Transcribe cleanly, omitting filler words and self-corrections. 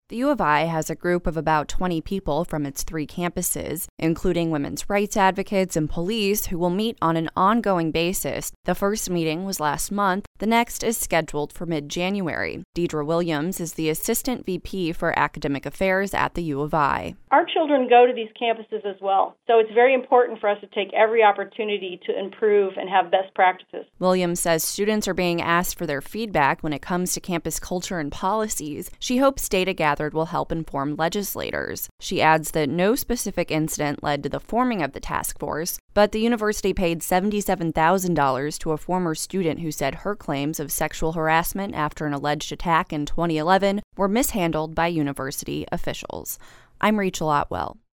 The U of I has a group of about 20 people from its 3 campuses, including women's rights advocates and police, who will meet on an ongoing basis. The first meeting was last month. The next is scheduled for mid-January. Deidre Williams is the Assistant VP for Academic Affairs at the U of I. Our children go to these campuses as well, so it's very important for us to take every opportunity to improve and have best practices. Williams says students are being asked for their feedback when it comes to campus culture and policies. She hopes data gathered will help inform legislators. She adds that no specific incident led to the forming of the task force, but the university paid $77,000 to a former student who said her claims of sexual harassment after an alleged attack in 2011 were mishandled by university officials. I'm Rachel Otwell.